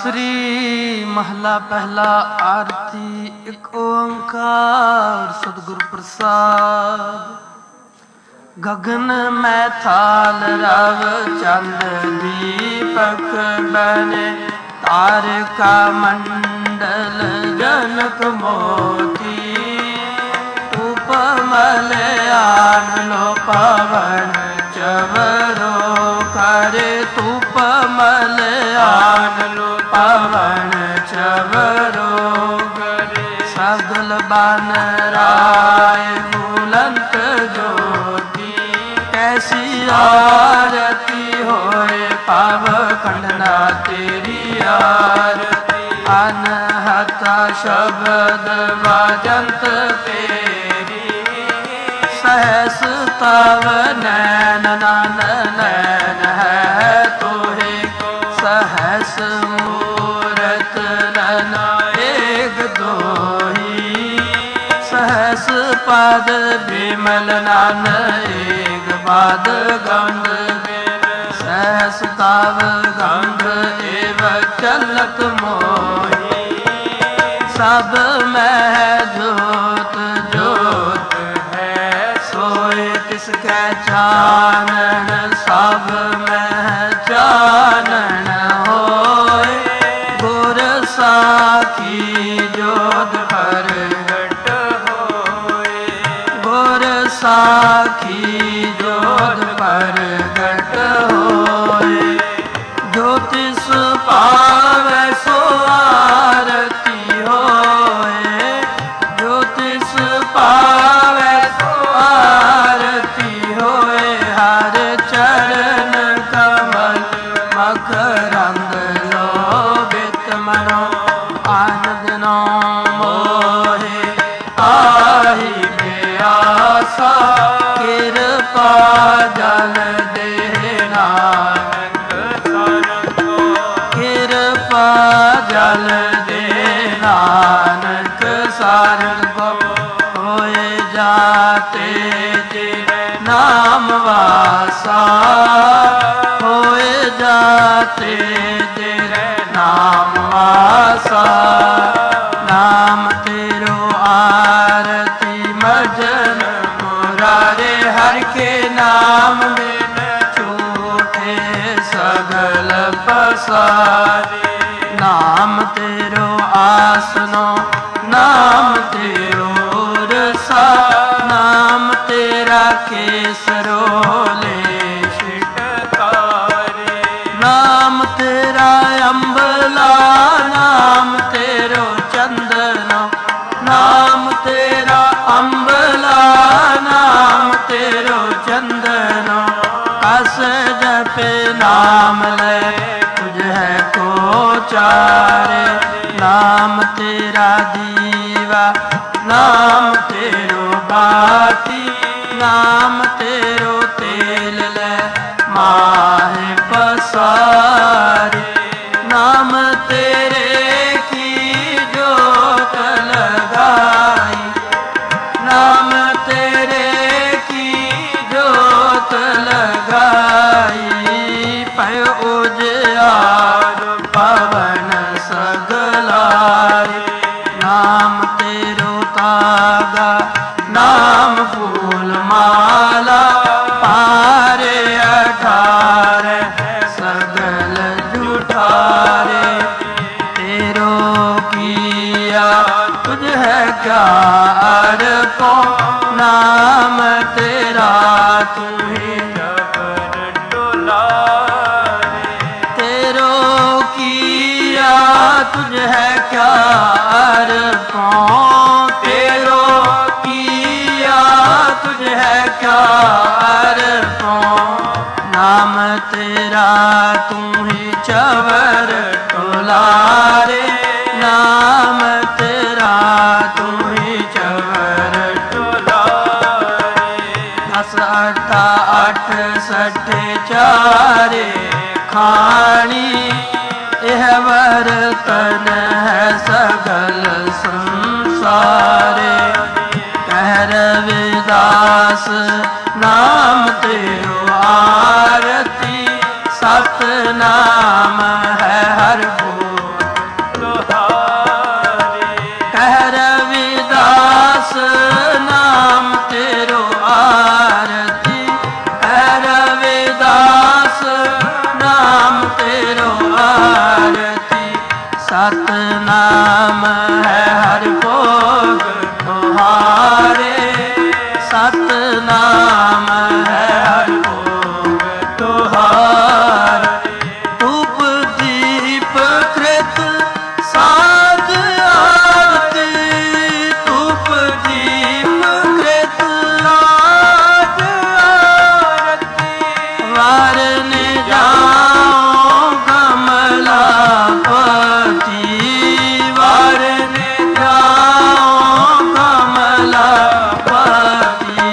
ਸ੍ਰੀ ਮਹਲਾ ਪਹਿਲਾ ਆਰਤੀ ਇੱਕ ਓੰਕਾਰ ਸਤਿਗੁਰ ਪ੍ਰਸਾਦ। ਗਗਨ ਮੈਂ ਥਾਲ ਰਵ ਚੰਦ ਦੀਪਕ ਬਨੇ ਤਾਰਿਕਾ ਮੰਡਲ ਜਨਕ ਮੋਤੀ ਉਪਮਲ ਆਨ ਲੋ ਪਵਨ ਚਵਰੋ ਕਰੇ ਤੁਪਮਲ ਆਨ ਲੋ ਪਵਨ ਚਵਰੋ ਕਰੇ ਸਗਲ ਬਨ ਰਾਏ ਬੁਲੰਦ ਜੋਤੀ ਕੈਸੀ ਆਰਤੀ ਹੋਏ ਪਵ ਖੰਡਨਾ ਤੇਰੀ ਆਰਤੀ ਅਨਹਤਾ ਸ਼ਬਦ ਵਾਜੰਤ ਤੇਰੀ सहस तव नैन नन नैन है तोहे सहस मूरत नन एक दोही सहस पद विमल नन एक पद गंध सहस तव गंध एव चलत मोही सब मह जोत जोत तिसकै चानन सब मह चानन होए गुर साखी जोत प्रगट होए गुर साखी जोत प्रगट होए जो तिस पावै सो आरती होए जो तिस पावै चरण कमल मकरंद लोभित मनो आनंद नो मोहे आहि प्यासा कृपा जल दे नानक शरण को कृपा जल दे नानक शरण को होए जाते नाम वासा होए जाते तेरे नाम वासा नाम तेरो आरती मजन मुरारे हर के नाम में छूटे सगल पसारे नाम तेरो आसनो नाम तेरो रसा नाम तेरा केसरोले शिटकारे नाम तेरा अम्बला नाम तेरो चंदनो नाम तेरा अम्बला नाम तेरो चंदनो कस जपे नाम ले तुझ है को चारे नाम तेरा दीवा नाम तेरो बाती नाम तेरो तेल ले माहे पसारे नाम तेरे की जोत लगाई नाम तेरे की जोत लगाई पय उजियार पवन सगलाए नाम तेरो तागा नाम फूल माला पारे 18 सगल जुठारे तेरो किया तुझ है क्या अर्पो नाम तेरा तुम्हें जबर डोलारे तेरो किया तुझ है क्या अर्पो तेरो तुझ है क्या अर्पो नाम तेरा तू ही चवर टोलारे नाम तेरा तू ही चवर टोलारे 10 8 68 चारे खानी यह वर्तन है सगल संसारे रविदास नाम तेरो आरती सत नाम है हर भूल सतनाम है हर भोग तुम्हारे, सतनाम है हर भोग तुम्हारे। धूप दीप कृत साध आरती, धूप दीप कृत साध आरती। वारन जाओ कमलापति, वारन जाओ कमलापति।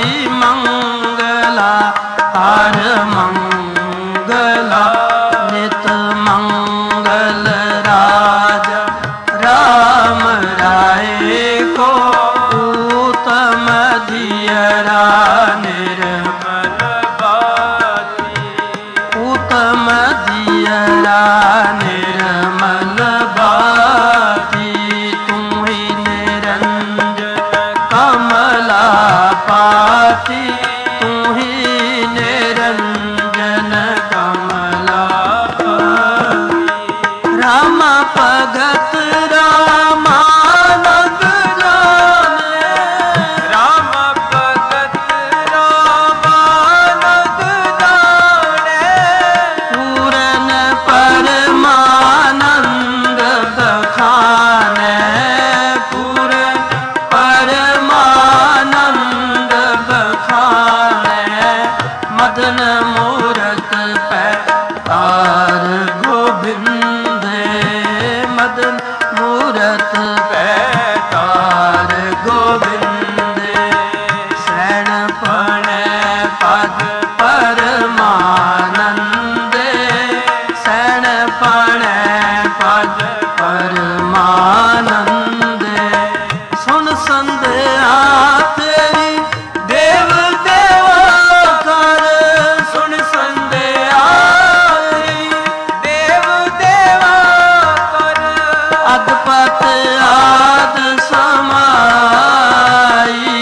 मंगला हर मंगला नित मंगल राजा राम राय को। उत्तम दियरा निर्मल बाती, उत्तम दियरा निर्मल बाती। तुम्ही निरंजन कमला पाती, तुम्ही निरंजन कमला पाती। राम भगत रामानंद जाने, राम भगत रामानंद जाने। पूरन परमानंद बखाने, पूरन परमानंद बखाने। मदन मूरत पे तार गोविंद, मदन मूरत पे तार गोविंद। शरण पणे पद परमानंद, शरण पणे पद परमानंद। सुन संध्या तेरी देव देवा कर, सुन संध्या तेरी देव देवा कर। अदपत आद समाई,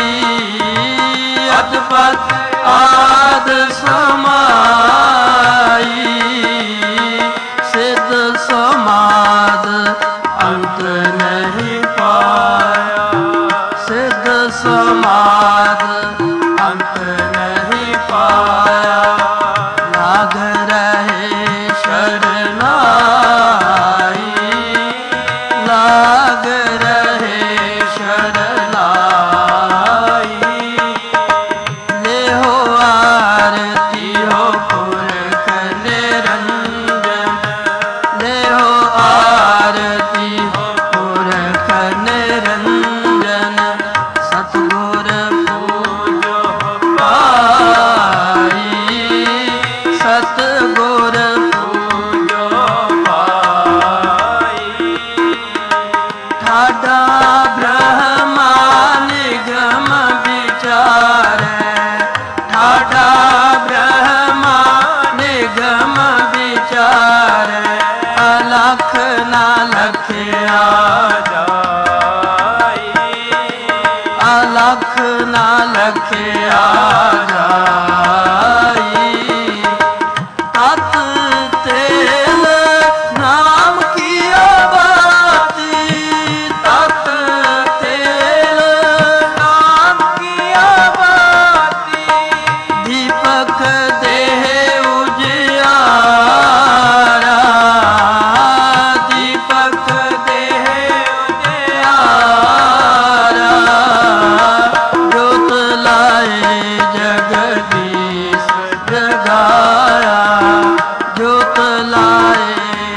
अदपत आद समाई। सिद्ध समाद अंत नहीं पाया, सिद्ध समाद अंत नहीं पाया। लाग रहे शरणाई, लाग रहे शरणाई। ले हो आरती हो पुरख निरंजन, ले हो आरती हो पुरख निरंजन। सतगुर पूजो पाई, सतगुर पूजो पाई। ठाडा ब्रह्मा निगम विचारे, ठाडा ब्रह्मा निगम विचारे। अलख ना लखया जाई, अलख ना लखया जाई। तत तेल नाम की बाती, तत तेल नाम की बाती। दीपक देह उजियारा, दीपक देह उजियारा। ज्योत लाए जगदीश जगाया, ज्योत लाए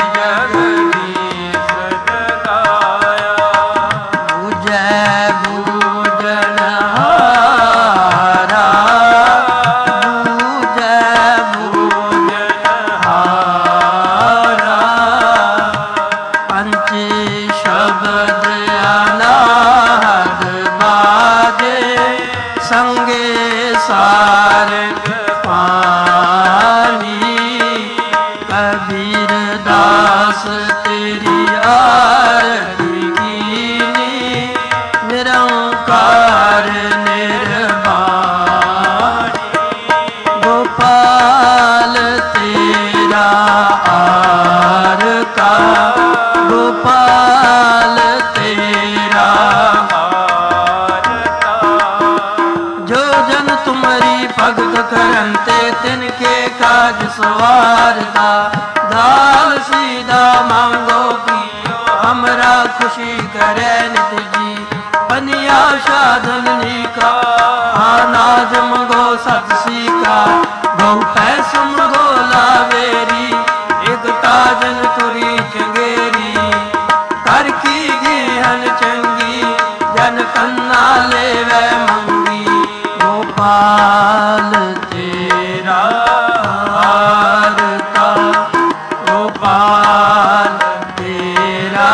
जगदीश जगाया। बुझै बूझनहारा, बुझै बूझनहारा। पंच शब्द अनाहद बाजे, संगे सारंग पानी। कबीर दास तेरी आरती कीनी, निरंकार निर्वाणी। गोपाल तेरा आर का, गोपाल तेरा हारता। जो जन तुम्हारी भगत करते तिनके काज सवारता। दाल सीधा मांगो पियो हमरा खुशी करे नित जी। बनिया साधन का अनाज मंगो सत सीका। गौ पैस मंगो लावेरी एक ताजन तुरी चंगेरी। कर की गिहन चंगी जन कन्ना लेवे मंगी। गोपाल तेरा हारता। गोपाल तेरा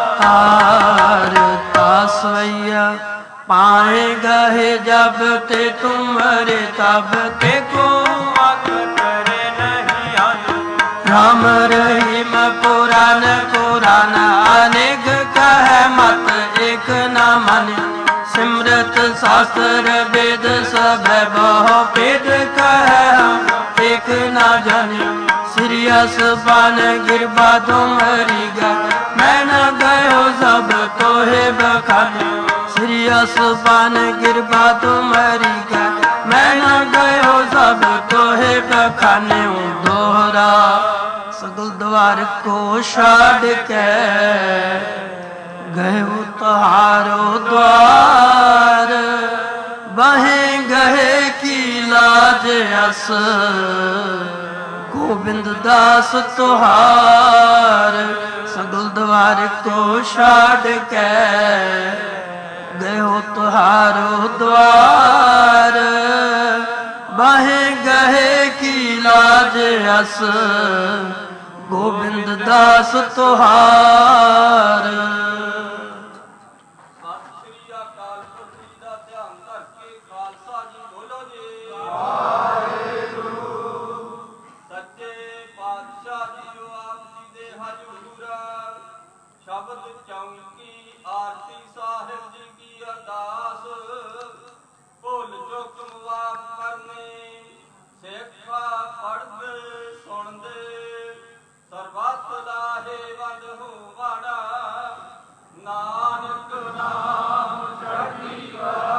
हारता। सवैया पाए गहे जब ते तुम्हारे तब ते को करे नहीं आन। राम रहीम पुराण पुराण अनेक कह मत एक न मन। सिमरत शास्त्र वेद सब बहु भेद कह एक न जाने। सिरियस बन गिरबा तुम्हारी गा मैं न गयो सब तोहे बखाने। सिरियस बन गिरबा तुम्हारी गा मैं न गयो सब तोहे बखाने। दोहरा सगल द्वार को छाड़ के गयो तहारो द्वार। बहे गहे की लाज अस गोविंद दास तुहार। सगल द्वार को छाड़ के गयो तुहारो द्वार। बाहे गहे की लाज अस गोविंद दास तुहार। शब्द चौकी आरती साहिब जी की अरदास। भुल चुक माफ करने सिखा पढ़दे सुनदे। सरबत लाहे वंद हो वाड़ा नानक नाम चढ़ी करा।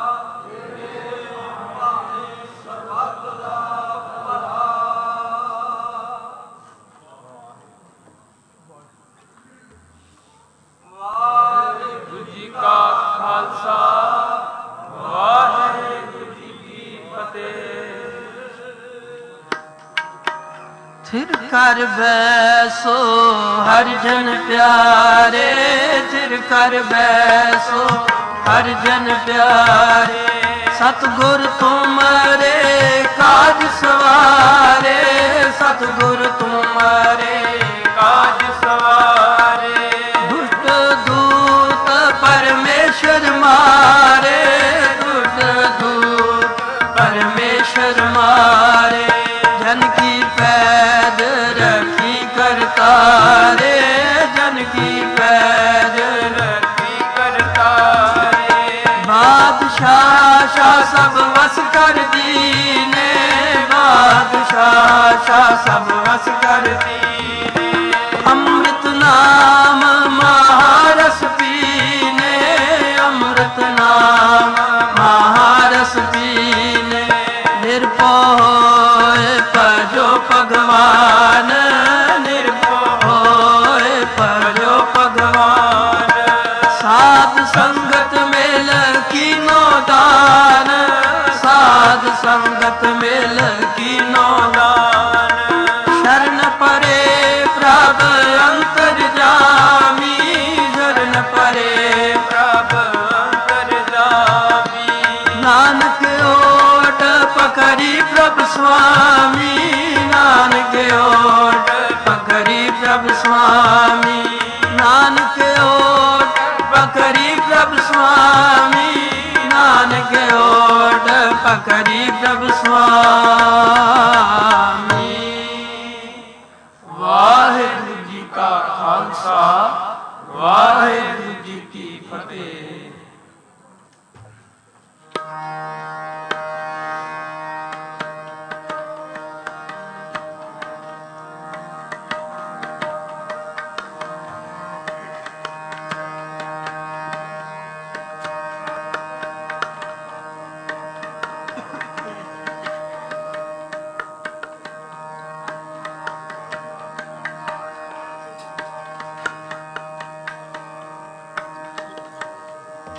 सरबत दा भला। वाहिगुरु जी का खालसा वाहिगुरु जी की फतेह। थिर कर बैसो हर जन प्यारे। थिर कर बैसो हर जन प्यारे। सतगुर तुम्हारे काज सवारे। सतगुर तुम्हारे काज सवारे। दुष्ट दूत परमेश्वर मारे। दुष्ट दूत परमेश्वर मारे। जन की पैद रखी करतारे। जन की पैद रखी करतारे। बादशाह शाह सब वस कर दीने। बादशाह शाह सब वस कर दीने। अमृत नाम महारस पीने। अमृत नाम महारस पीने। निर्भय भजो भगवान। निर्भय भजो भगवान। साध संगत मेल कीनो दान। साध संगत मेल कीनो दान। शरण परे प्रभ अंतर जामी। शरण परे प्रभ अंतर जामी। नानक ओट पकड़ी प्रभु स्वामी। नानक ओट पकड़ी प्रभु स्वामी। नानक ओट पकड़ी प्रभु स्वामी। नानक ओट पकड़ी प्रभु स्वामी। वाहिगुरु जी का खालसा वाहिगुरु जी की फतेह।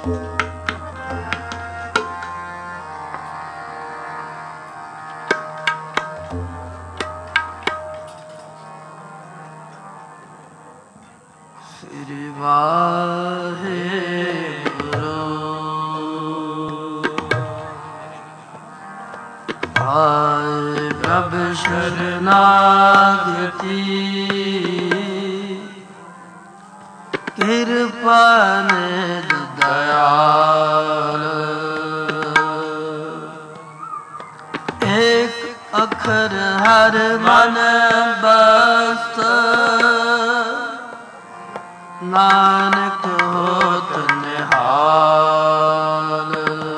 ਸ੍ਰੀ ਵਾਹਿਗੁਰੂ ਆਏ ਪ੍ਰਭ ਸ਼ਰਨਾਗਤੀ ਕਿਰਪਾ ਨਿਧ ਦਇਆਲ ਏਕ ਅਖਰ ਹਰ ਮਨ ਬਸਤ ਨਾਨਕ ਹੋਤ ਨਿਹਾਲ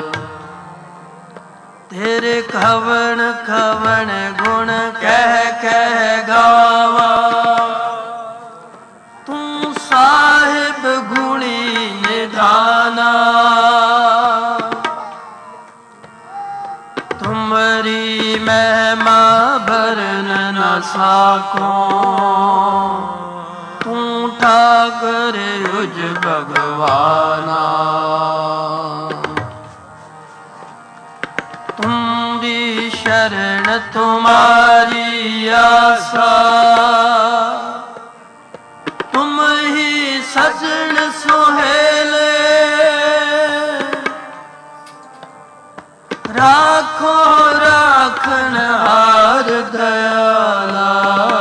ਤੇਰੇ ਕਵਣ ਕਵਣ ਗੁਣ ਕਹਿ ਕਹਿ ਗਾਵਾ ਤੂੰ ਸਾਹਿਬ ਗੁਣੀ ਨਿਧਾਨਾ ਤੁਮਰੀ ਮਹਿਮਾ ਬਰਨ ਨ ਸਾਕੋ ਤੂੰ ਠਾਕੁਰ ਉਜ ਭਗਵਾਨਾ ਤੁਮਰੀ ਸ਼ਰਨ ਤੁਮਾਰੀ ਆਸਾ ਤੁਮ ਹੀ ਸਜਣ ਸੁਹੇਲੇ ਰਾਖੋ ਰਾਖਣ ਹਾਰ ਦਇਆਲਾ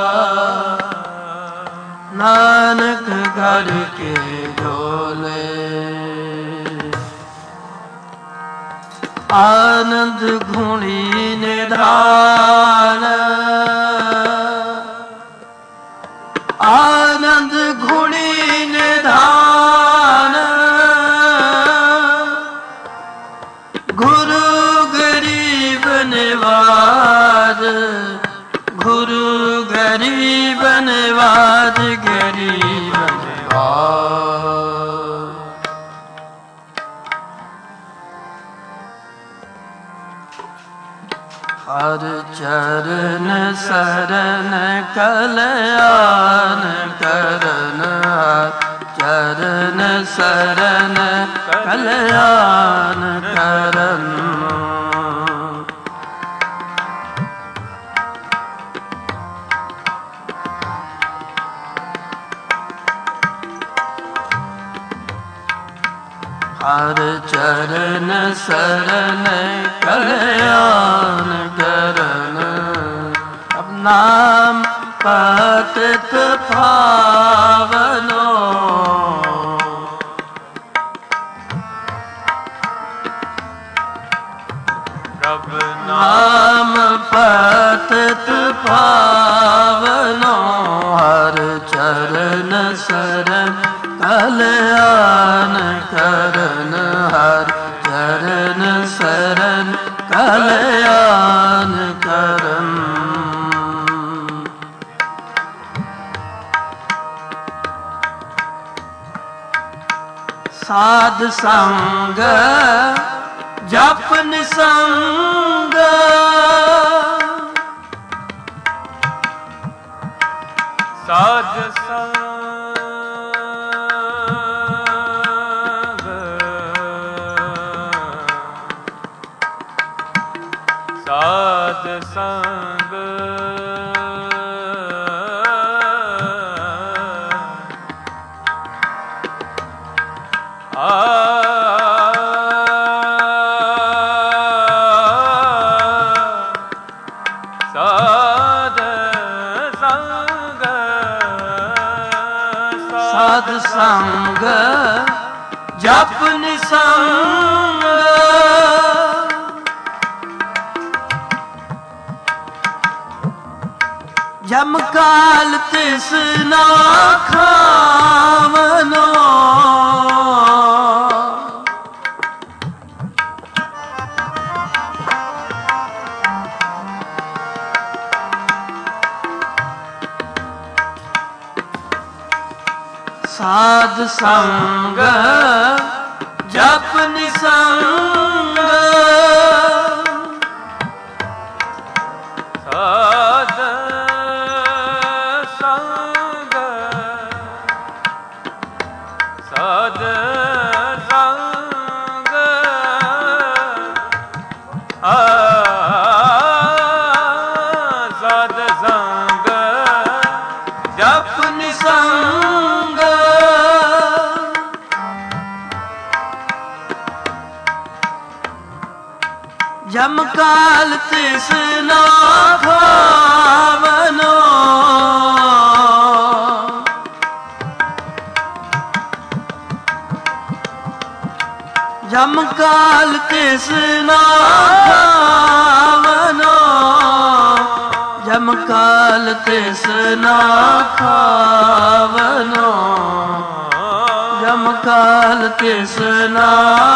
ਨਾਨਕ ਘਰ ਕੇ ਢੋਲੇ ਆਨੰਦ ਗੁਣੀ ਨਿਧਾਨ ਆਨੰਦ ਗੁਣੀ ਨਿਧਾਨ ਗੁਰੂ ਗਰੀਬ ਨਿਵਾਜ ਗੁਰੂ ਗਰੀਬ ਨਿਵਾਜ ਗਰੀਬ ਨਿਵਾਜ ਹਰ ਚਰਨ ਸਰਨ ਕਲਿਆਣ ਕਰਨ ਚਰਨ ਸਰਨ ਕਲਿਆਣ ਕਰਨ ਹਰ ਚਰਨ ਸਰਨ ਕਲਿਆਣ ਕਰਨ ਅਬ ਨਾਮ ਪਤਿਤ ਪਾਵਨੋ ਪ੍ਰਭ ਨਾਮ ਪਤਿਤ ਪਾਵਨੋ ਹਰ ਚਰਨ ਸਰਨ ਕਲਿਆਣ ਕਰਨ ਹਰ ਚਰਨ ਸਰਨ ਕਲਿਆਣ ਕਰਨ ਸਾਧ ਸੰਗ ਜਪ ਨਿਸੰਗ ਸਾਧ ਸੰਗ ਸਾਧ ਸੰਗ ਸਾਧ ਸੰਗ ਜਪ ਨਿਸੰਗ ਜਮ ਕਾਲ ਤਿਸ ਨਾ ਖਾਵਨੋ ਸਾਧ ਸੰਗ ਜਪ ਨਿਸੰਗ ਸਾਧ ਸੰਗ ਸਾਧ ਸੰਗ काल तृष्णा खावनो जम काल तृष्णा खावनो जम काल तृष्णा खावनो जम काल तृष्णा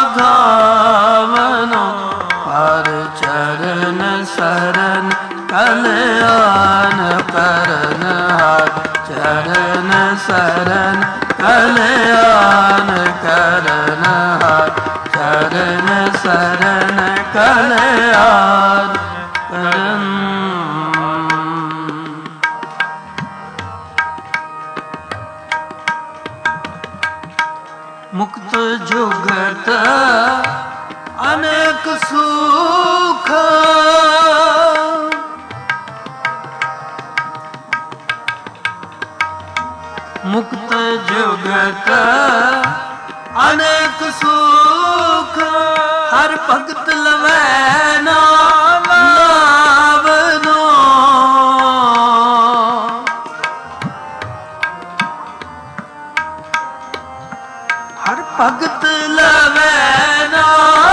खावनो हर चरण शरण कल्याण करन हर चरण शरण कल्याण करन हर चरण शरण कल्याण करन। मुक्त जुगत अनेक सुख मुक्त जुगत अनेक सुख हर भगत लवै ना लावनो हर भगत लवै ना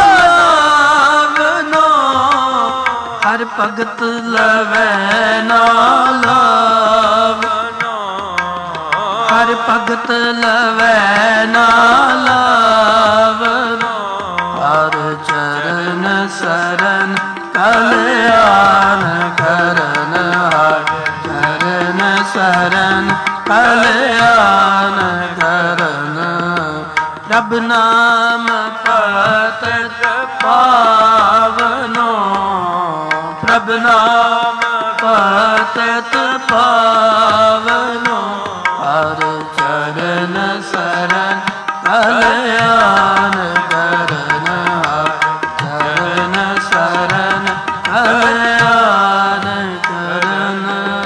लावनो हर भगत लवै ना लावनो हर भगत लवै ना लावनो हर चरण शरण कल्याण करन हर चरण शरण कल्याण करन। रब नाम पतत पावनो प्रभ नाम पतत पावनो हर चरण शरण कल्याण करन हर चरण शरण कल्याण करन।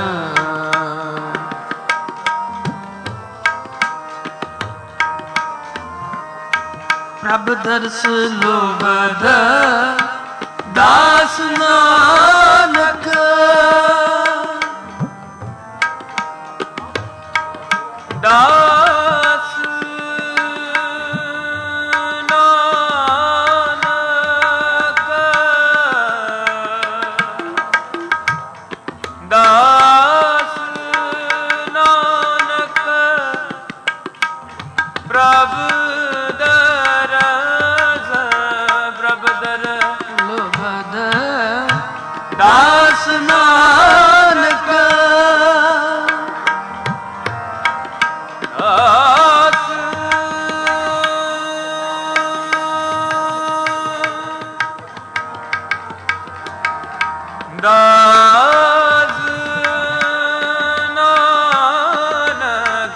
प्रभ दर्श लुबद दास नानक दास नानक दास नानक प्रभ लुबद दास नानक दास नानक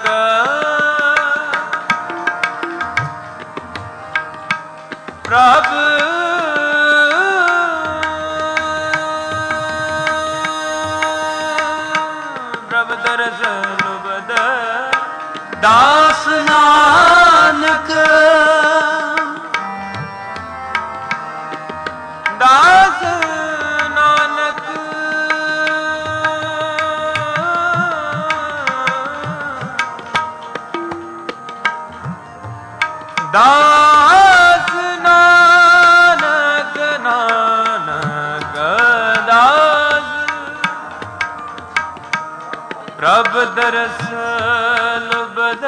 प्रभ प्रभ दर्श लुबद दास नानक दास नानक दास नानक नानक दास प्रभ दर्श लुबद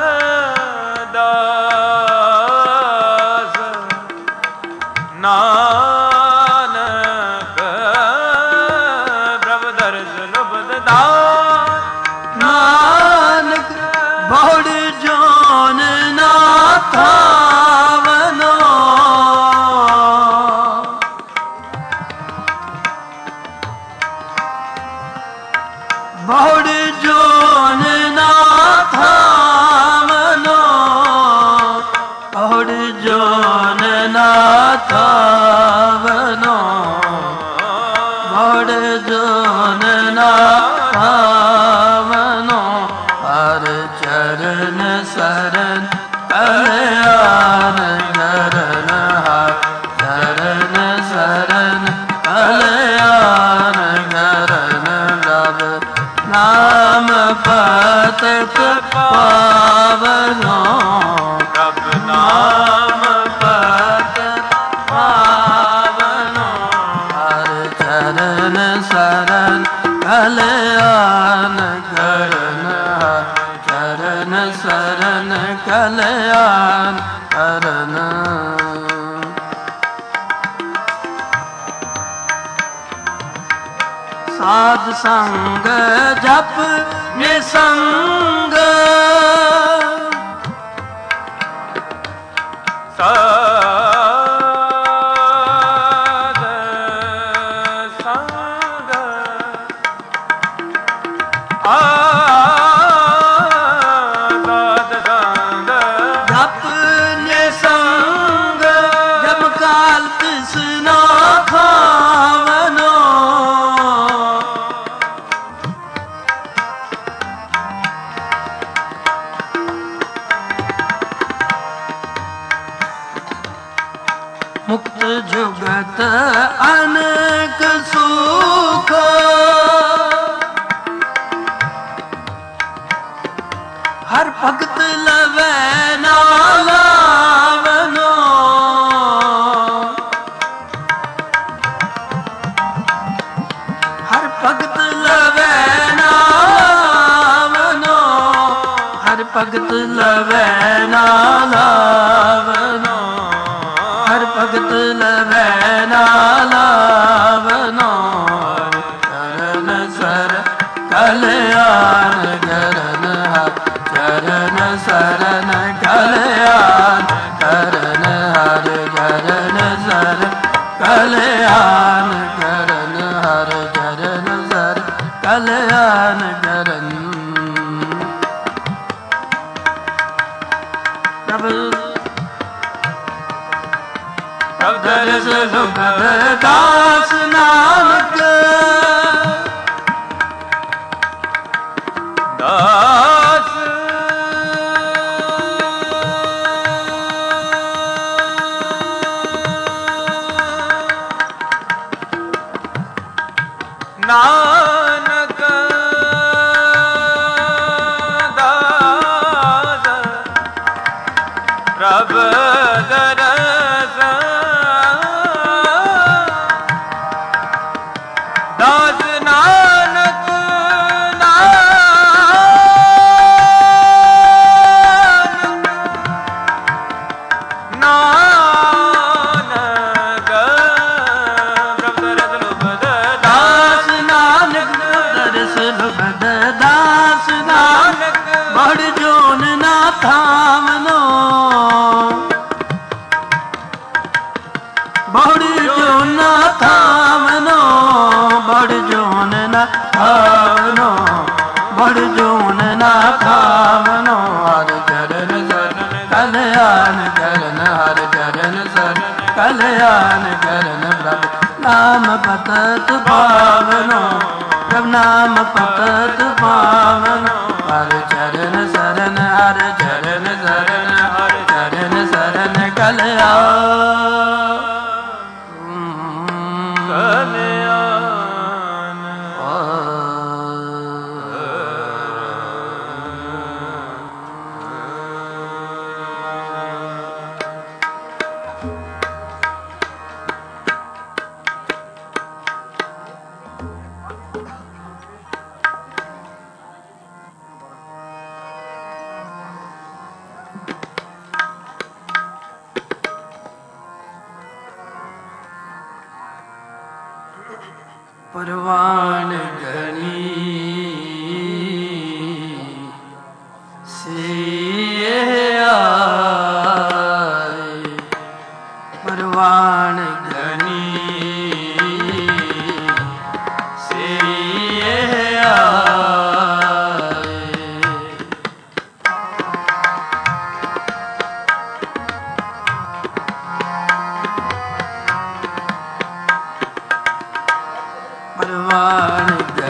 दास नानक प्रभ दर्श लुबद दास नानक बहुड़ जोन ना थावनो बहुड़ जोन ना थावनो बहुड़ जोन ना थावनो बहुड़ जोन ना थावनो हर चरण शरण कल्याण करन हर चरण शरण ਪਤਿਤ ਪਾਵਨੋ ਪ੍ਰਭ ਨਾਮ ਪਤਿਤ ਪਾਵਨੋ ਹਰ ਚਰਨ ਸਰਨ ਕਲਿਆਣ ਕਰਨ ਚਰਨ ਸਰਨ ਕਲਿਆਣ ਕਰਨ ਸਾਧ ਸੰਗ ਜਪ ਨਿਸੰਗ ਸਾਧ ਸੰਗ ਸਾਧ ਸੰਗ ਜਪ ਨਿਸੰਗ ਜਪ ਕਾਲ ਤਿਸਨਾ ਖਾਵਨੋ ਮੁਕਤ ਜੁਗਤ ਅਨੇਕ ਸੁਖ ਹਰ ਭਗਤ ਲਵੈ ਨਾ ਲਾਵਨੋ ਹਰ ਭਗਤ ਲਵੈ ਨਾ ਲਾਵਨੋ ਹਰ ਭਗਤ ਲਵੈ ਨਾ ਲਾਵਨੋ ਹਰ ਭਗਤ ਲਵੈ ਨਾ ਲਾਵਨੋ ਚਰਨ ਸਰ ਕਲਿਆਣ ਕਰਨ ਹਰ ਚਰਨ ਸਰਨ ਕਲਿਆਣ ਕਰਨ ਹਰ ਚਰਨ ਸਰ ਕਲਿਆਣ ਕਰਨ ਹਰ ਚਰਨ ਸਰ ਕਲਿਆਣ ਕਰਨ ਪ੍ਰਭ ਦਰਸ ਸੁਖਦ ਦਾਸ ਨਾਨਕ ਦਾਸ ਨਾਨਕ ਦਾਸ ਪ੍ਰਭ ਦਰਸ ਦਾਸ ਨਾਨਕ ਦਾਸ ਨਾਨਕ ਬੜ ਜੋਨ ਨਾ ਥਾਵਨੋ ਬੜ ਜੋਨ ਨਾ ਥਾਵਨੋ ਬੜ ਜੋਨ ਨਾ ਥਾਵਨੋ ਬੜ ਜੋਨ ਨਾ ਥਾਵਨੋ ਹਰ ਚਰਨ ਸਰਨ ਕਲਿਆਣ ਕਰਨ ਹਰ ਚਰਨ ਸਰਨ ਕਲਿਆਣ ਕਰਨ ਪ੍ਰਭ ਨਾਮ ਪਤਿਤ ਪਾਵਨੋ ਪ੍ਰਭ ਨਾਮ ਪਤਿਤ ਪਾਵਨੋ ਹਰ ਚਰਨ ਸਰਨ ਹਰ ਚਰਨ ਸਰਨ ਹਰ ਚਰਨ ਸਰਨ ਕਲਿਆਣ ਪਰਵਾਨ ਗਣੀ ਸੇ ਆਏ ਪਰਵਾਨ ਗਣੀ ਸੇ ਆਏ ਪਰਵਾਨ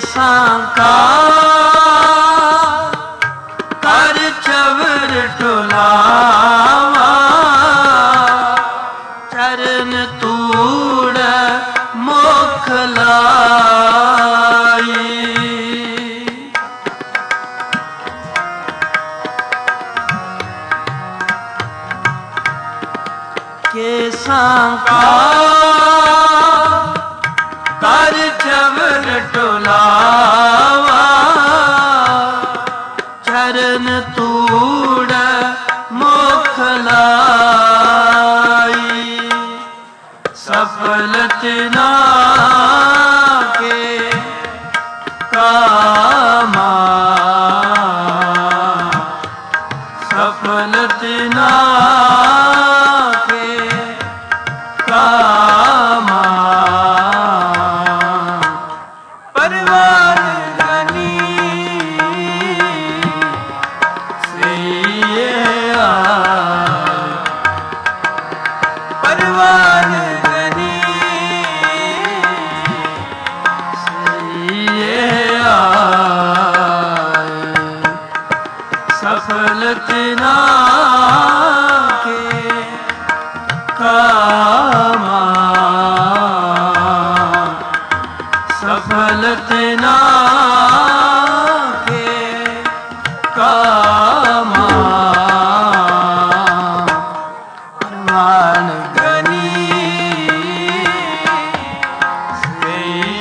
सांका कर चवर टुलावा चरण तूड़ मुख लाई के सांका कर चवर टुलावा चरण तूड़ मुख लाई सफल तना के कामा सफल तना के कामा परवान गनी से परवान गनी से सफल तना के कामा सफल तना के कामा परवान गनी से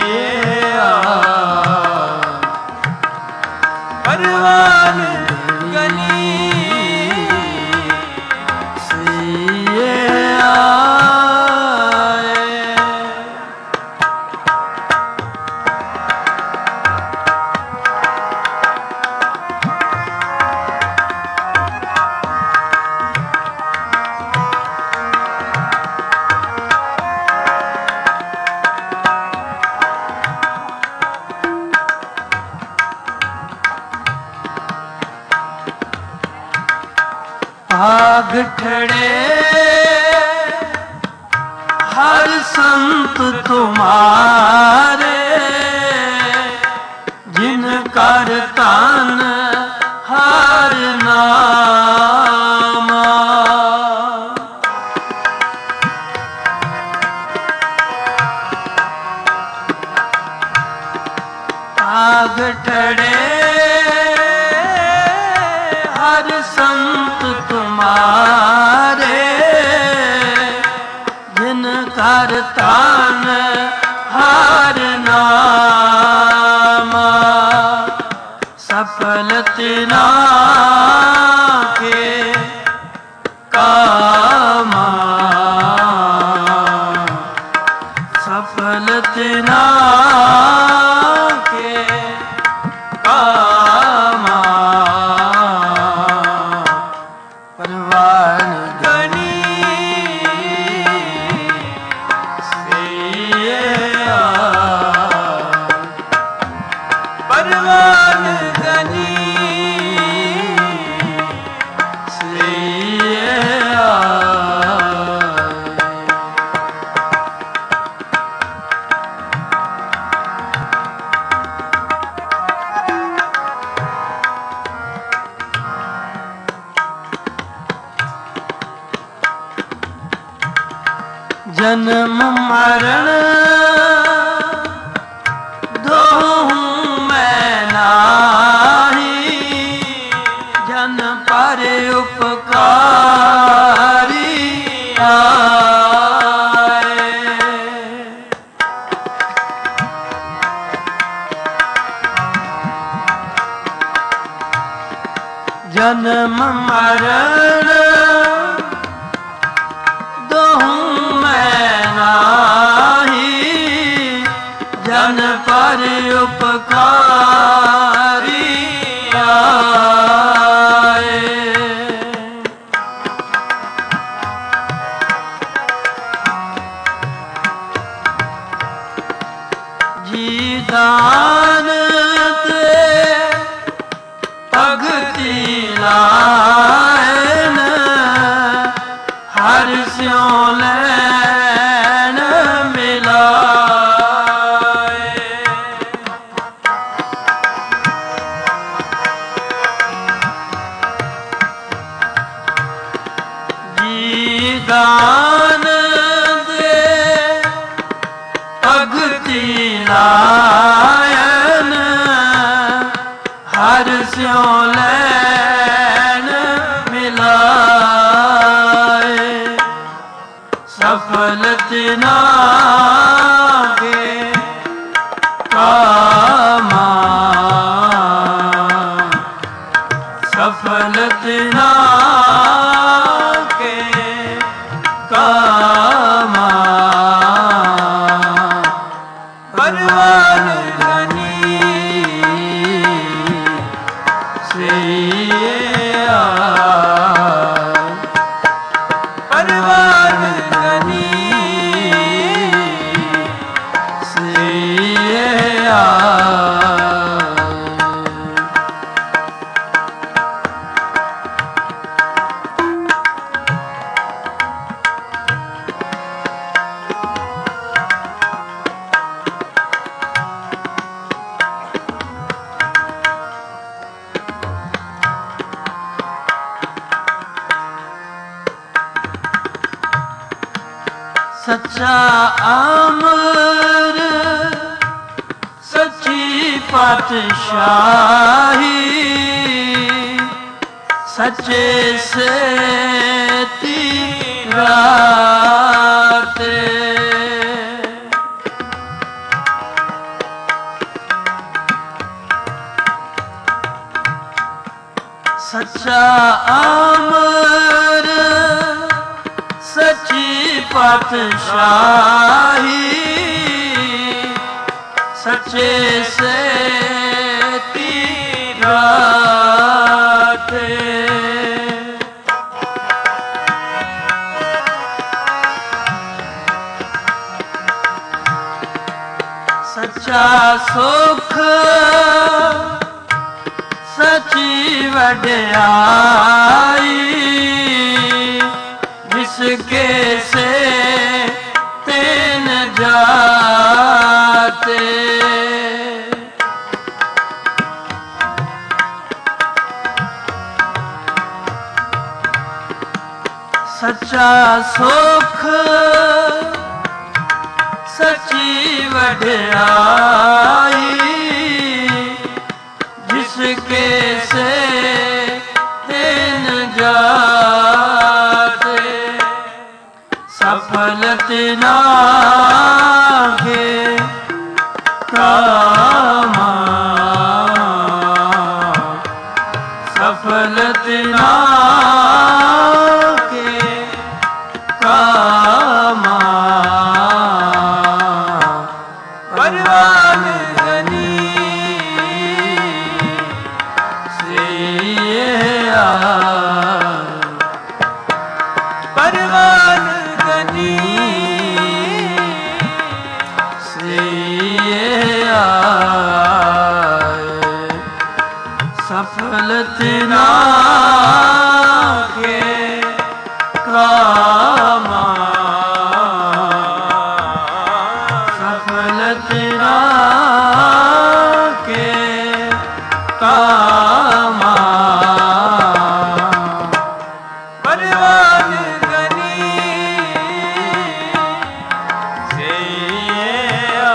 परवान गनी से भाग ठड़े हर संत तुम्हारे जिन कर तान हर नामा भाग ठड़े हर संत तुम्हारे जिन कर तान हर नामा सफल तना के कामा सफल तना के कामा परवान गनी से परवान गनी से जन्म मरण दोहूं मैं नाही जन पर उपकारी आए जन्म मरण जन पर उपकारी आए जी दान ते भगति लायन हर स्यों लैन मिलाए ਨਾਰਾਇਣ ਹਰ ਸਿਉ ਲੈਣ ਮਿਲਾਏ ਸਫਲ ਤਿਨਾ ਕੇ ਕਾਮਾ ਸਫਲ ਤਿਨਾ ਕੇ ਕਾਮਾ ਪਰਵਾਨ ਧਨੀ ਸਈਆ ਪਰਵਾਨ ਧਨੀ ਸਈਆ ਸੱਚਾ ਅਮਰ ਸੱਚੀ ਪਾਤਸ਼ਾਹੀ ਸੱਚੇ ਸੇਤੀ ਰਾਤੇ ਸੱਚਾ ਅਮਰ ਸੱਚੀ ਪਾਤਸ਼ਾਹੀ ਸੱਚੇ ਸੇਤੀ ਰਾਤੇ ਸੱਚਾ ਸੁਖ ਸੱਚੀ ਵਡਿਆਈ जिसके से तेन जाते सच्चा सुख सच्ची वड्याई जिसके से तेन जाते सफल तिना के कामा सफल तिना के कामा परवान धनी सैया परवान सफल तिना के कामा सफल तिना के कामा परवान धनी सैया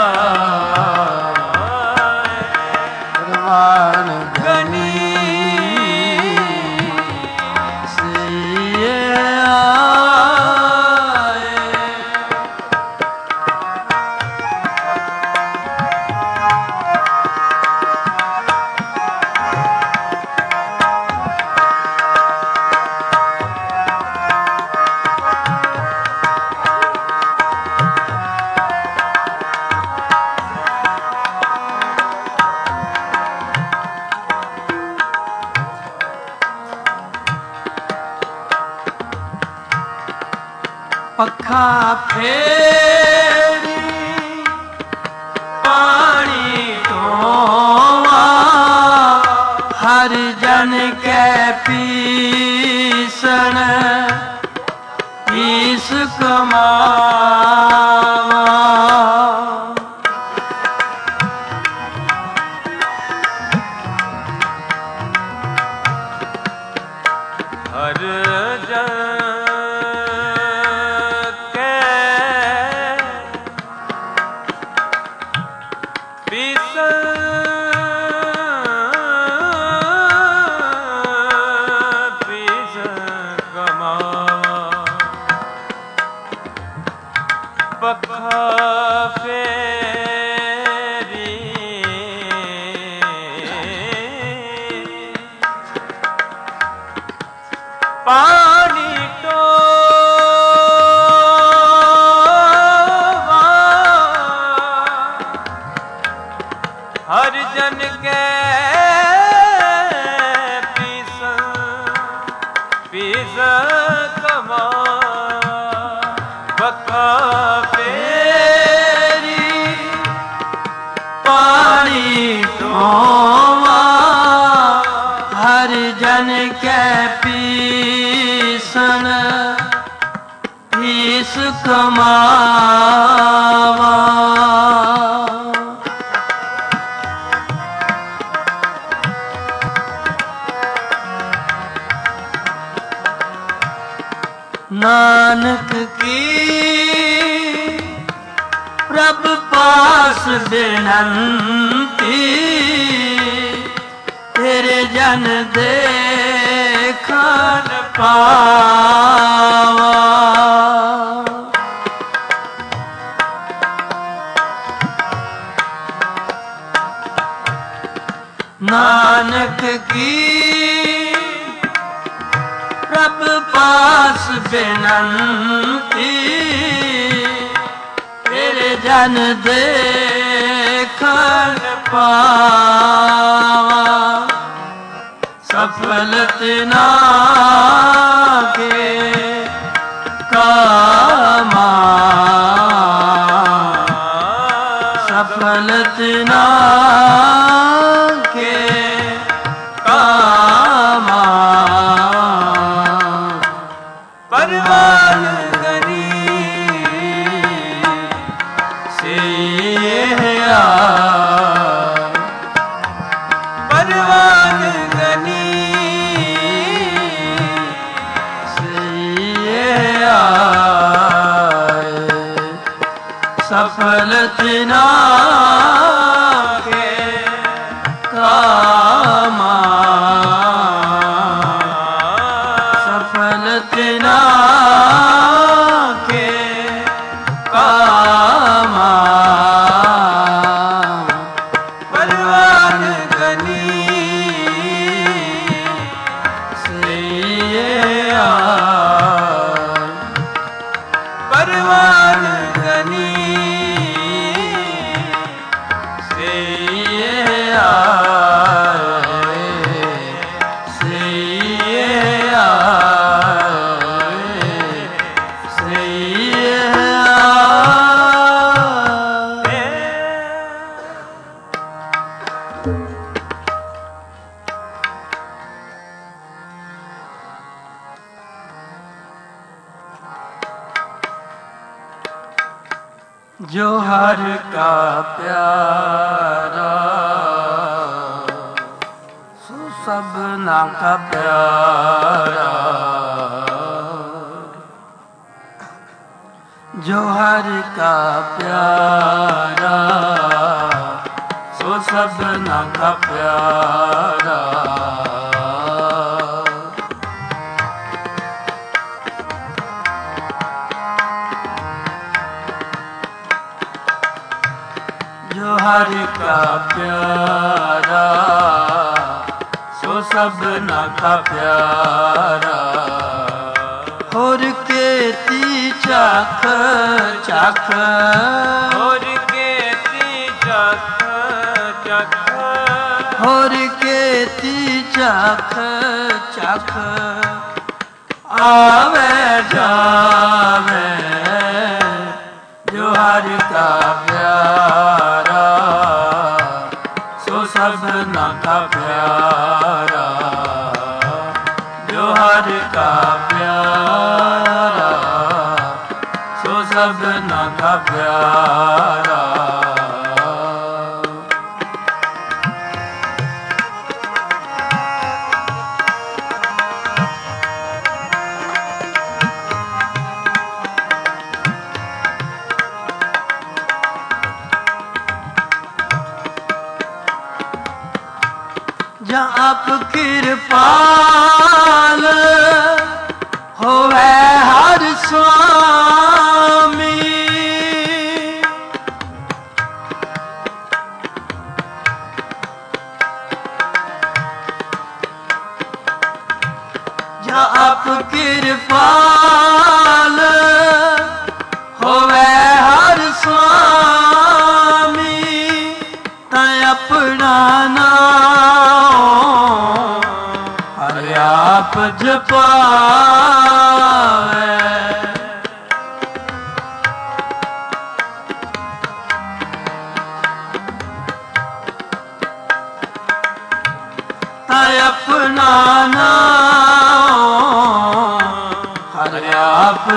परवान धनी पखा फेरी पानी ढोवा हर जन के पीसन पीस कमावा हर जन ਹਰ ਜਨ ਕੇ ਪੀਸ ਕਮਾ ਬਖਾ ਫੇਰੀ ਪਾਣੀ ਢੋਵਾ ਹਰ ਜਨ ਕੈ ਪੀਸਨ ਪੀਸ ਕਮਾਵਾ नानक की प्रभ पास बिनती तेरे जन देखन पावा नानक की प्रभ पास बिनती तेरे जन देखन पावा सफलत ना के कामा सफलत ना के कामा परवान गनी से परवान गनी सफलत ना के कामा सफलत ना के कामा परवान गनी से परवान गनी जो हर का प्यारा सो सबना का प्यारा जो हर का प्यारा सो सबना का प्यारा जो हर का प्यारा सो सबना का प्यारा होर के ती चख चख और के ती चख चख होर के ती चख चख आवे जावे जो हर का प्यारा सो सबना का प्यारा जो हर का प्यारा सो सबना का प्यारा आप कृपाल होवे हर स्वामी। आप कृपाल होवे हर स्वामी, तै अपना नाम हर आप जपावे। तै अपना नाम हर आप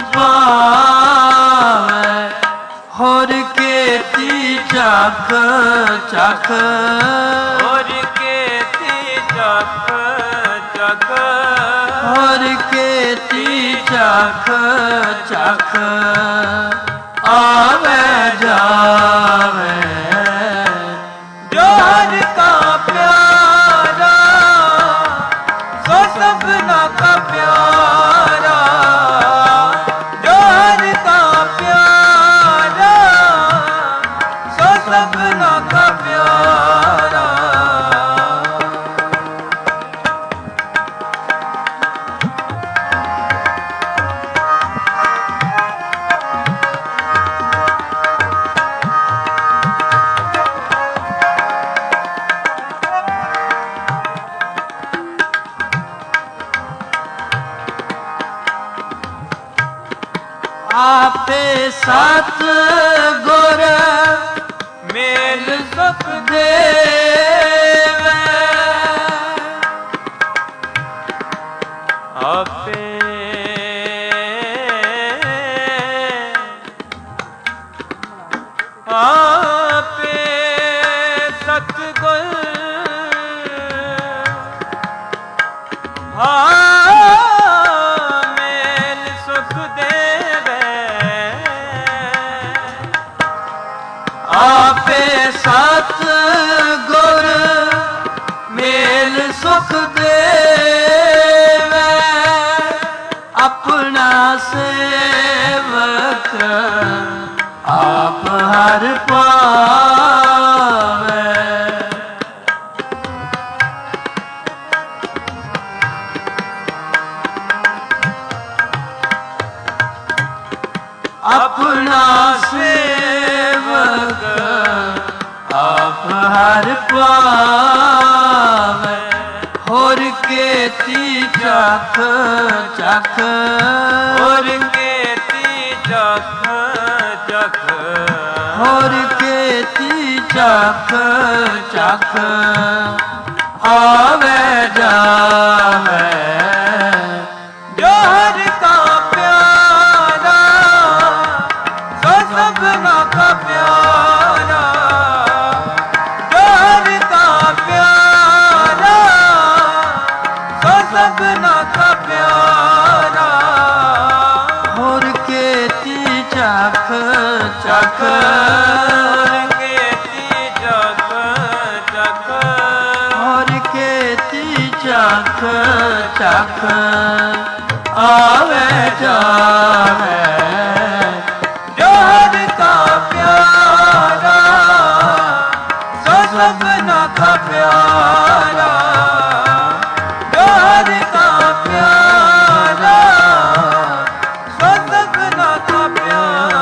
जपावे। होर केती चख चख, होर केती चख चख, होर केती चख चख, आवे जावे जो हर का प्यारा, सो सबना का प्यारा। जो हर का प्यारा, सो सबना का प्यारा। आपे सत गुर मेल सुख देवे। आपे आपे सतगुर मेल सुख देवे। आपे सत गुर मेल सुख देवे। अपना सेवक आप हर पावे। अपना सेवक आप हर पावे। होर केती चख चख, और केती चख चख, होर केती चख चख, आवे जावे जो हर का प्यारा, सो सबना का प्यारा। जो हर का प्यारा, सो सबना का प्यारा। होर केती चख चख, और केती चख चख, होर केती चख चख, आवे जावे जो हर का प्यारा, सो सबना का प्यारा। जो हर का प्यारा, सो सबना का प्यारा।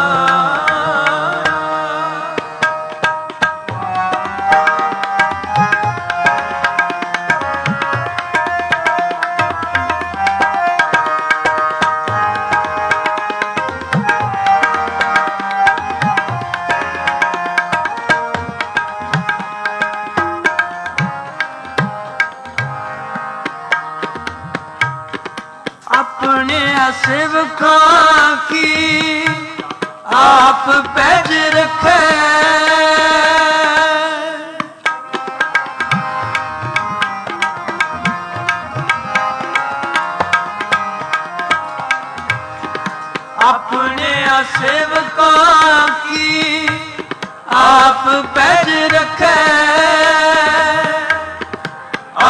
अपने सेवकां की आप पैज रखे। अपने सेवकां की आप पैज रखे।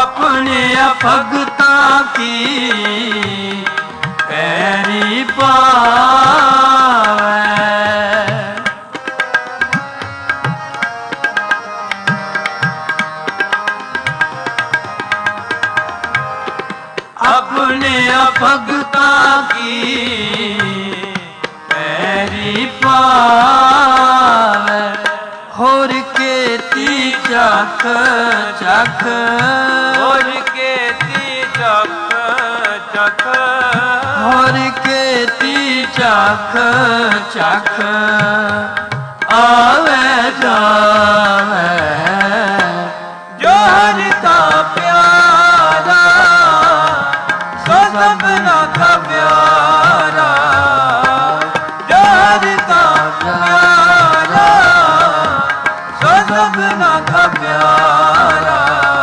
ਭਗਤਾਂ ਕੀ ਪੈਰੀ ਪਾਵੈ। ਆਪਣੇ ਭਗਤਾਂ ਕੀ ਪੈਰੀ ਪਾਵੈ। ਹੋਰ ਕੀਤੀ ਚੱਖ ਚੱਖ, ਹੋਰ ਕੀਤੀ ਚੱਖ ਚੱਖ, ਹੋਰ ਕੀਤੀ ਚੱਖ ਚੱਖ, ਆਵੇ ਜਾਵੇ ਜੋ ਹਰਿ ਕਾ ਪਿਆਰਾ, ਸੋ ਸਭਨਾ ਕਾ ਪਿਆਰਾ। ਜੋ ਹਰਿ ਕਾ ਪਿਆਰਾ, ਸੋ ਸਭਨਾ ਕਾ ਪਿਆਰਾ।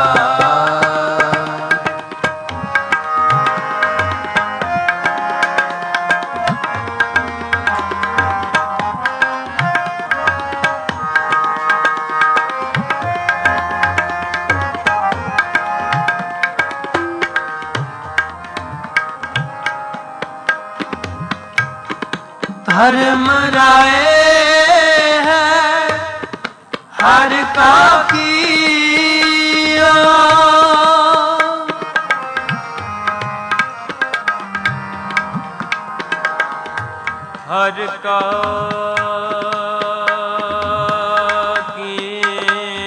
धर्म राय है हर का किया। हर का किया।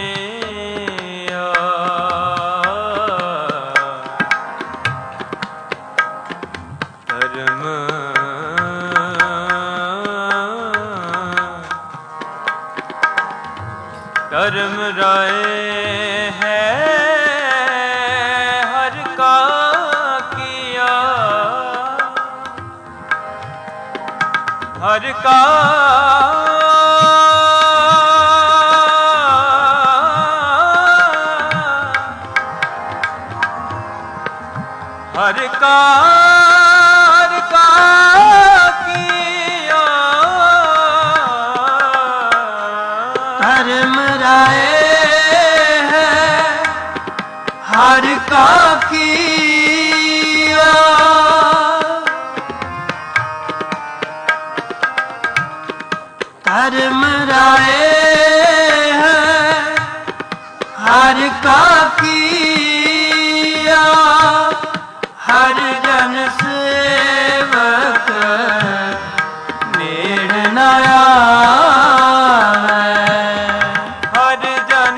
धर्म धर्म राय है हर का किया। हर का हर का किया। धर्म राय है हर का किया। धर्म राय है हर का किया। हर जन सेवक नेड़ न आवे। हर जन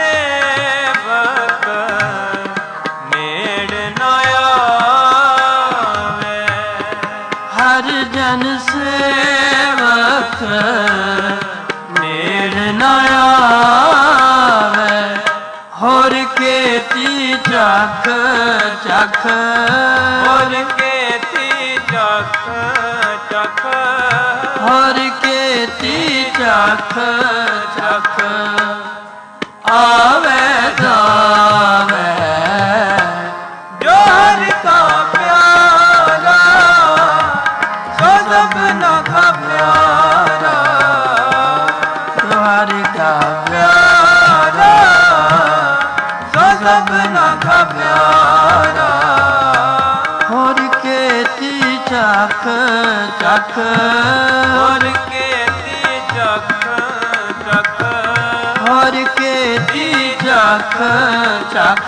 सेवक नेड़ न आवे। हर जन सेवक नेड़ न आवे। होर खेती चख चख, होर खेती चख चख, होर खेती चख चख, आवे जावे जो हरि का प्यारा, सो सभना का प्यारा। जो हरि का प्यारा, सो सभना का प्यारा। होर खेती चख चख, होर खेती चख चख, होर खेती चख चख,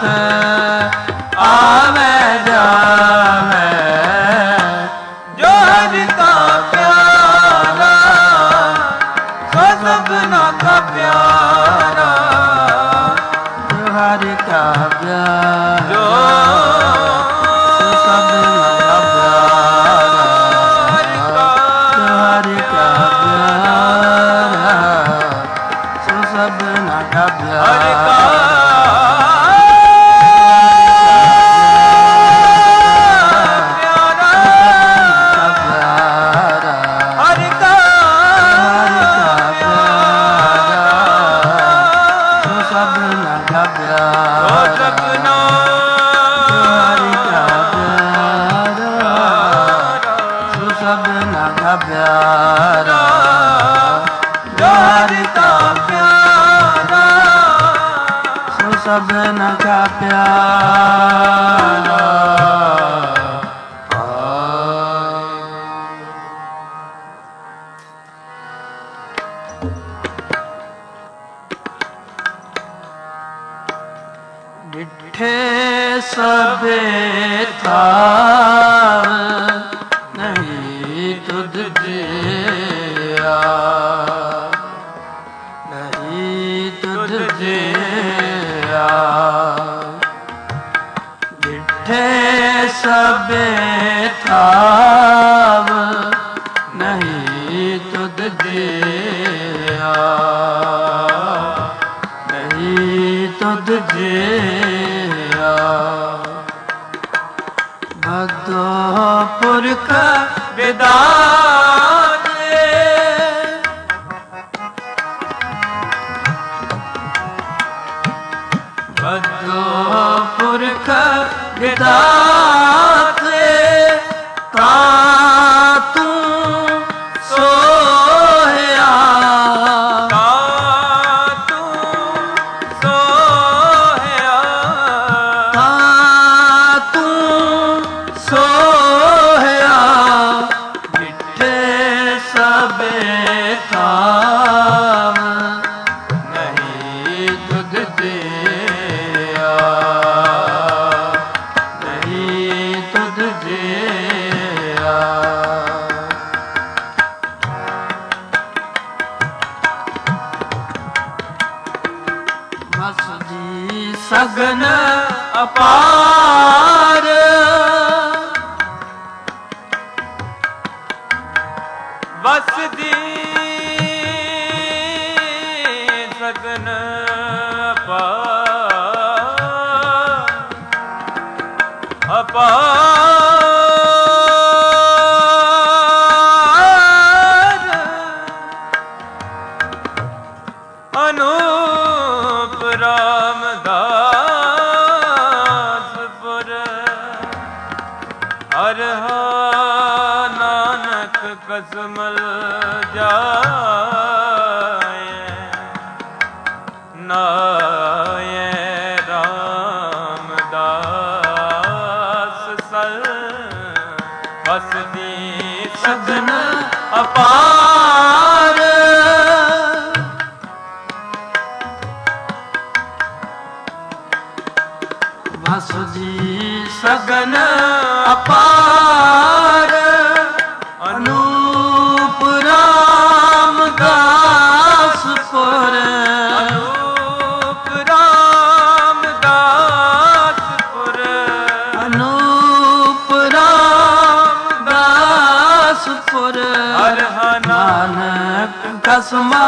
आवे जावे जो हरि का प्यारा, सो सभना का प्यारा। जो हरि का प्यारा, जो हरि का ਸਭਨਾ ਕਾ ਪਿਆਰਾ। ਡਿਠੇ ਸਭੇ ਥਾਵ ਨਹੀਂ ਤੁਧ ਜਿਆ, ਨਹੀਂ ਤੁਧ ਜਿਆ। ਡਿਠੇ ਸਭੇ ਥਾਵ ਨਹੀਂ ਤੁਧ ਜਿਆ, ਨਹੀਂ ਤੁਧ ਜਿਆ। ਭਗਤੋ ਪੁਰਖ ਵਿਦਾਤੇ, ਭਗਤੋ ਪੁਰਖ ਵਿਦਾਤੇ। ਤਾ ਤੂੰ ਸੋਹਿਆ, ਤਾ ਤੂੰ ਸੋਹਿਆ, ਤਾ ਤੂੰ ਸੋਹਿਆ। ਡਿਠੇ ਸਭੇ ਥਾਵ ਨਹੀਂ ਤੁਧ ਜਿਆ, ਨਹੀਂ ਤੁਧ ਜਿਆ। ਵਸਦੀ ਸਗਨ ਅਪਾਰ, ਵਸਦੀ ਸਗਨ ਅਪਾਰ। ਅਨੂਪ ਰਾਮਦਾਸਪੁਰ, ਅਰਹਾ ਨਾਨਕ ਕਸਮਲ ਜਾਏ। ਨਾਏ ਰਾਮਦਾਸ ਸਰ, ਵਸਦੀ ਸਗਨ ਅਪਾਰ। ਵਸਦੀ ਸਗਨ ਅਪਾਰ। ਅਨੂਪ ਰਾਮਦਾਸਪੁਰ, ਅਨੂਪ ਰਾਮਦਾਸਪੁਰ, ਅਨੂਪ ਰਾਮਦਾਸਪੁਰ। ਅਰਹਾ ਨਾਨਕ ਕਸਮਾ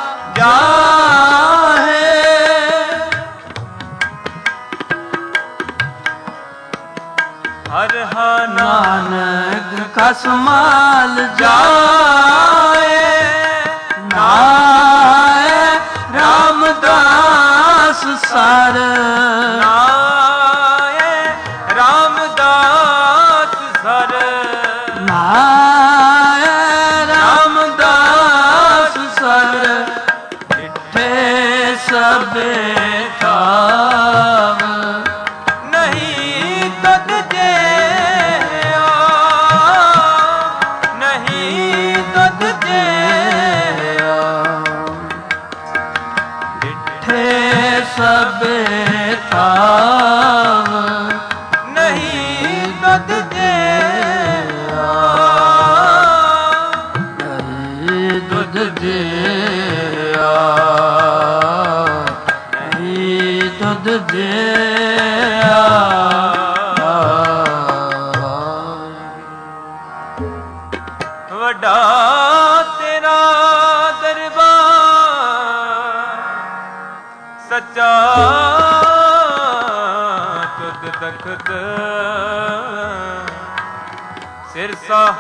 ਜਾਹੇ, ਅਰਹਾ ਨਾਨਕ ਕਸਮਾਲ ਜਾਏ। ਨਾਏ ਰਾਮਦਾਸ ਸਰ, ਨਾਏ ਰਾਮਦਾਸ ਸਰ, ਨਾਏ ਰਾਮਦਾਸ ਸਰ। ਡਿਠੇ ਸਭੇ ਥਾਵ ਨਹੀਂ ਤੁਧ ਜਿਆ, ਨਹੀਂ ਤੁਧ ਜਿਆ। ਡਿਠੇ ਸਭੇ ਥਾਵ ਨਹੀਂ ਤੁਧ ਜਿਆ, ਨਹੀਂ ਤੁਧ ਜਿਆ, ਨਹੀਂ ਤੁਧ ਜਿਆ। ਵੱਡਾ ਤੇਰਾ ਦਰਬਾਰ ਸੱਚਾ, ਤੁਧ ਤਖਤ ਸਿਰਸਾ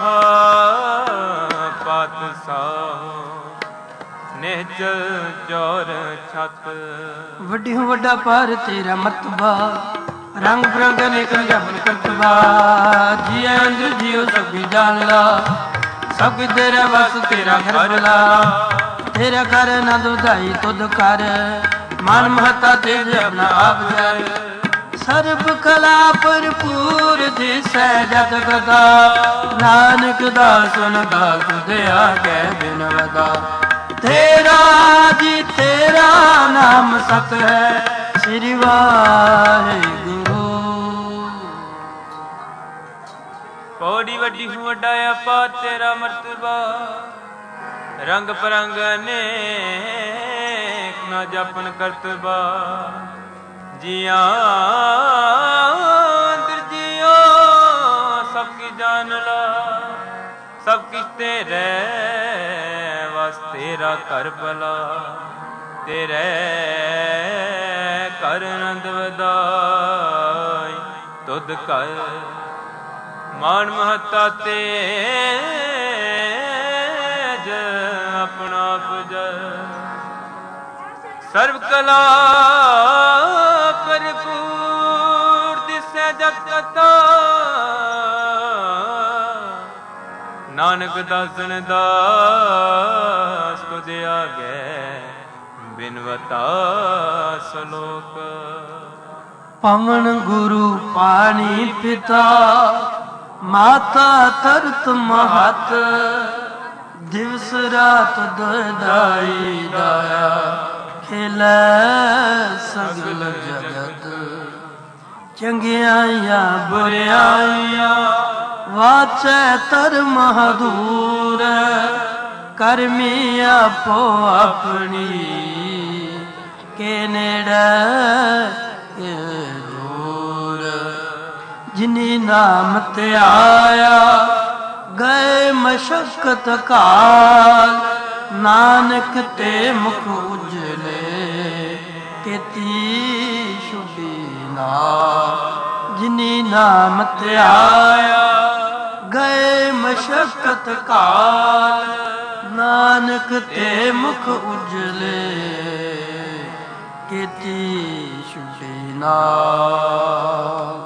ਪਾਤਸ਼ਾਹ, ਨਿਹਚਲ ਜੋਰ ਛਤ। ਵੱਡੀ ਵੱਡਾ ਪਰ ਤੇਰਾ ਮਤਬਾ, ਰੰਗ ਬਰੰਗ ਅਨੇਕ ਜਬਨ ਕਰਤਵਾ। ਜੀ ਅੰਦਰ ਜੀਉ ਸਭੀ ਜਾਣ ਲਾ, ਸਭ ਕੁਝ ਤੇਰਾ ਵਸ ਤੇਰਾ ਘਰ ਬਲਾ। ਤੇਰਾ ਘਰ ਨਾ ਦੁਧਾਈ ਤੁਧ ਕਰ, ਮਨ ਮਹਤਾ ਤੇਜ ਆਪਣਾ ਆਪ ਜਾਏ ਸਰਬ ਕਲਾ ਭਰਪੂਰ ਦਿਸੈ ਜਤ ਗਦਾ ਨਾਨਕ ਦਾਸਨ ਦਾਸ ਦਇਆ ਕੈ ਬਿਨ ਵਦਾ ਤੇਰਾ ਜੀ ਤੇਰਾ ਨਾਮ ਸਤ ਹੈ ਸ੍ਰੀ ਵਾਹਿਗੁਰੂ ਪੌੜੀ ਵੱਡੀ ਹੂੰ ਵੱਡਾ ਆਪਾ ਤੇਰਾ ਮਰਤਬਾ ਰੰਗ ਪਰੰਗ ਅਨੇਕ ਨਾ ਜਪਨ ਕਰਤਬਾ ਜੀਆਂ ਅੰਦਰ ਜੀਓ ਸਭ ਕੀ ਜਾਨ ਲਾ ਸਭ ਕਿਛ ਤੇਰੇ ਵਸ ਤੇਰਾ ਘਰ ਭਲਾ ਤੇਰੇ ਘਰ ਆਨੰਦ ਵਧਾਈ ਤੁਧ ਘਰ ਮਾਨ ਮਹਤਾ ਤੇਜ ਆਪਣਾ ਪੁਜ ਸਰਬ ਕਲਾ ਭਰਪੂਰ ਦਿਸੈ ਜਗਤ ਕਥਾ ਨਾਨਕ ਦਾਸਨ ਦਾਸ ਤੁਧ ਆਗੇ ਬਿਨਵਤਾ ਸਲੋਕ ਪਵਨ ਗੁਰੂ ਪਾਣੀ ਪਿਤਾ ਮਾਤਾ ਤਰਤ ਮਹਤ ਦਿਵਸ ਰਾਤ ਦਾਈ ਦਾਇਆ ਖੇਲੈ ਸਗਲ ਜਗਤ ਚੰਗਿਆਈਆਂ ਬੁਰਿਆਈਆਂ ਵਾਚੈ ਧਰਮ ਹਦੂਰ ਕਰਮੀ ਆਪੋ ਆਪਣੀ ਕੇ ਨੇੜੇ ਕੇ ਦੂਰ ਜਿਨੀ ਨਾਮ ਤੇ ਆਇਆ ਗਏ ਮਸ਼ਕਤ ਕਾਲ ਨਾਨਕ ਤੇ ਮੁਖ ਉਜਲੇ ਕੀਤੀ ਸ਼ੁਭੀ ਨਾਲ ਜਿਨੀ ਨਾਮ ਤੇ ਆਇਆ ਗਏ ਮਸ਼ਕਤ ਕਾਲ ਨਾਨਕ ਤੇ ਮੁਖ ਉਜਲੇ ਕੀਤੀ ਸ਼ੁਭੀ ਨਾਲ